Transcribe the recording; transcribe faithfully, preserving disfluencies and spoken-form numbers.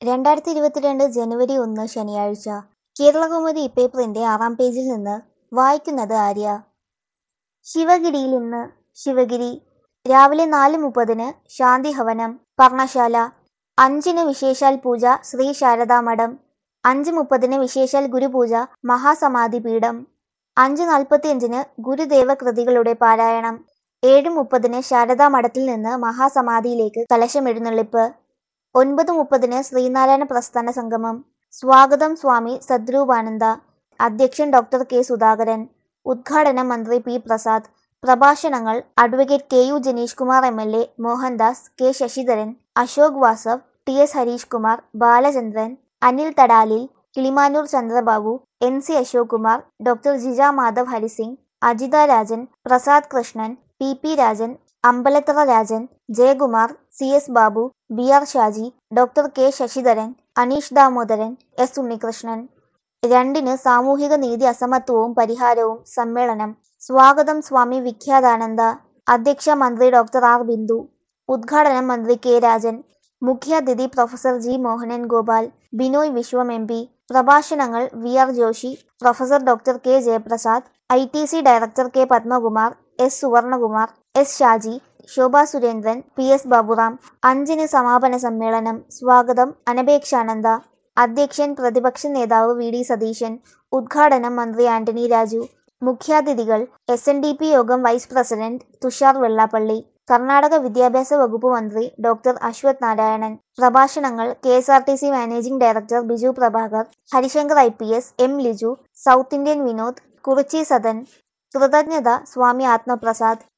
രണ്ടായിരത്തി ഇരുപത്തിരണ്ട് ജനുവരി ഒന്ന് ശനിയാഴ്ച കേരളകൗമുദി പേപ്പറിന്റെ ആറാം പേജിൽ നിന്ന് വായിക്കുന്നത് ആര്യ. ശിവഗിരിയിൽ ഇന്ന് ശിവഗിരി രാവിലെ നാല് മുപ്പതിന് ശാന്തിഹവനം പർണശാല, അഞ്ചിന് വിശേഷാൽ പൂജ ശ്രീ ശാരദാമഠം, അഞ്ച് മുപ്പതിന് വിശേഷാൽ ഗുരുപൂജ മഹാസമാധി പീഠം, അഞ്ച് നാൽപ്പത്തിയഞ്ചിന് ഗുരുദേവ കൃതികളുടെ പാരായണം, ഏഴ് മുപ്പതിന് ശാരദാമഠത്തിൽ നിന്ന് മഹാസമാധിയിലേക്ക് കലശമെഴുന്നള്ളിപ്പ്, ഒൻപത് മുപ്പതിന് ശ്രീനാരായണ പ്രസ്ഥാന സംഗമം, സ്വാഗതം സ്വാമി സദ്രൂപാനന്ദ, അധ്യക്ഷൻ ഡോക്ടർ കെ സുധാകരൻ, ഉദ്ഘാടനം മന്ത്രി പി പ്രസാദ്, പ്രഭാഷണങ്ങൾ advocate K U Janeesh Kumar M L A, Mohandas, K Sasidharan, Ashok Vasav, T S Harish Kumar, Balachandran, Anil Thadalil, Kilimanoor Chandrababu, N C Ashok Kumar, doctor Jija Madhav Harisingh, Ajitha Rajan, Prasad Krishnan, P P Rajan, Ambalathara Rajan, Jayakumar, C S Babu, B R Shaji, doctor K Sasidharan, Aneesh Damodaran, S Unnikrishnan. രണ്ടിന് സാമൂഹിക നീതി അസമത്വവും പരിഹാരവും സമ്മേളനം, സ്വാഗതം സ്വാമി വിഖ്യാതാനന്ദ, അധ്യക്ഷ മന്ത്രി ഡോക്ടർ ആർ ബിന്ദു, ഉദ്ഘാടനം മന്ത്രി കെ രാജൻ, മുഖ്യാതിഥി professor G Mohanan Gopal, Binoy Viswam M P, പ്രഭാഷണങ്ങൾ V R Joshi, professor doctor K Jayaprasad, I T C director K Padmakumar, S Suvarnakumar, S Shaji, Shobha Surendran, P S Baburam. അഞ്ചിന് സമാപന സമ്മേളനം, സ്വാഗതം അനപേക്ഷാനന്ദ, അധ്യക്ഷൻ പ്രതിപക്ഷ നേതാവ് വി ഡി സതീശൻ, ഉദ്ഘാടനം മന്ത്രി ആന്റണി രാജു. മുഖ്യാതിഥികൾ S N D P Yogam vice president Tushar Vellappally, Karnataka വിദ്യാഭ്യാസ വകുപ്പ് മന്ത്രി ഡോക്ടർ അശ്വത് നാരായണൻ. പ്രഭാഷണങ്ങൾ K S R T C managing director Biju Prabhakar, Harisankar I P S, M Liju, South Indian Vinod, Kurichi Sadan. കൃതജ്ഞത സ്വാമി ആത്മപ്രസാദ്,